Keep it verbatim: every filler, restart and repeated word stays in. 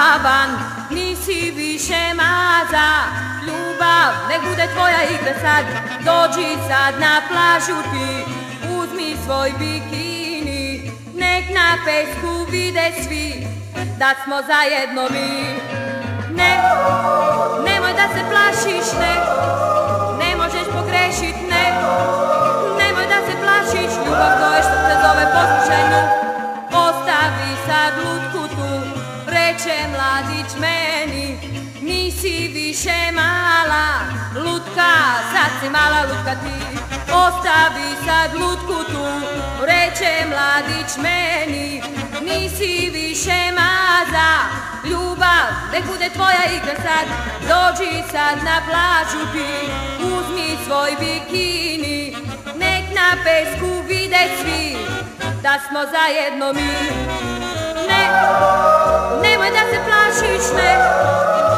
van, nisi više maza. Ljubav, nek bude tvoja igra sad, dođi sad na plažu ti, uzmi svoj bikini, nek na pesku vide svi da smo zajedno mi. Ne, nemoj da se plašiš, ne, ne možeš pogrešit, ne, nemoj da se plašiš, ljubav to je što se zove poslušaj nju. Ostavi sad lutku tu, reče mladić meni, nisi više mala lutka, sad si mala lutka ti. Ostavi sad lutku tu, reče mladić meni, nisi više maza. Ljubav, nek bude tvoja igra sad, dođi sad na plažu ti, uzmi svoj bikini, nek na pesku vide svi da smo zajedno mi. Ne, nemoj da se plašiš, ne,